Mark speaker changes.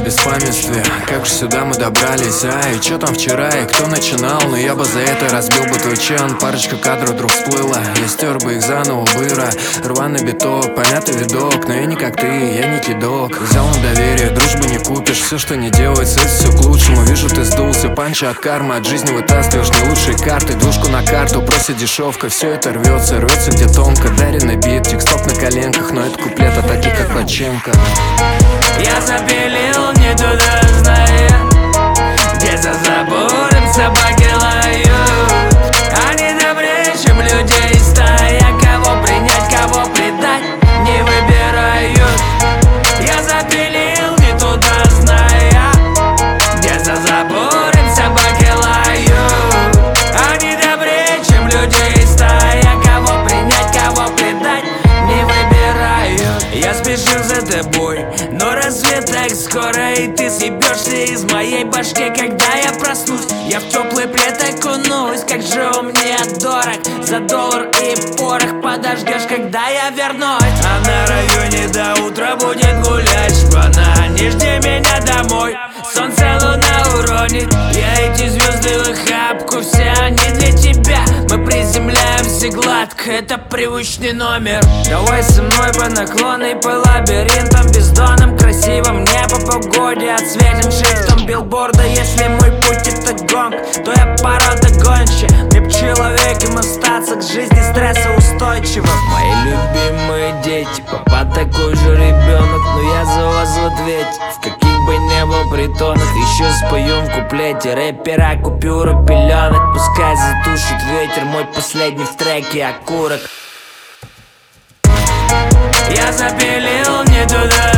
Speaker 1: беспамятстве. Как же сюда мы добрались, и чё там вчера, и кто начинал? Но я бы за это разбил бы твой чан. Парочка кадров вдруг всплыла, я стер бы их заново быро. Рваный биток, понятный видок, но я не как ты, я не кидок. Взял на доверие, дружбы не купишь. Все, что не делается, это все к лучшему. Вижу, ты сдулся, панча от кармы. От жизни вытаскиваешь не лучшие карты. Двушку на карту, просит дешевка. Все это рвется, рвется где тонко. Даренный бит, тексток на коленках. Но это куплет от таких, как Лаченко.
Speaker 2: Я запилил не туда, зная, где за забором собаки лают. Они добрее, чем людей стая. Кого принять, кого предать, не выбирают. Я запилил не туда, зная, где за забором собаки лают. Они добрее, чем людей стая. Кого принять, кого предать, не выбирают. Я спешил за тобой, но рассвет так скоро, и ты съебешься из моей башки, когда я проснусь. Я в теплый плед окунусь, как же он мне дорог. За доллар и порох подождешь, когда я вернусь. А на районе до утра будет гулять шпана. Не жди меня домой, солнце луна уронит. Я эти звезды в охапку, все они для тебя. Мы приземляемся гладко, это привычный номер. Давай со мной по наклонной, по лабиринтам бездонным, красивым небо, погоде отсветен шрифтом билборда. Если мой путь это гонг, то я порода гонщик. Мне б человеком остаться, к жизни стрессоустойчивым. Мои любимые дети, папа такой же ребенок, но я за вас в ответе. В каких бы не был притонах, еще спою в куплете рэпера купюра пеленок. Пускай затушит ветер мой последний в треке окурок. Я запилил не туда,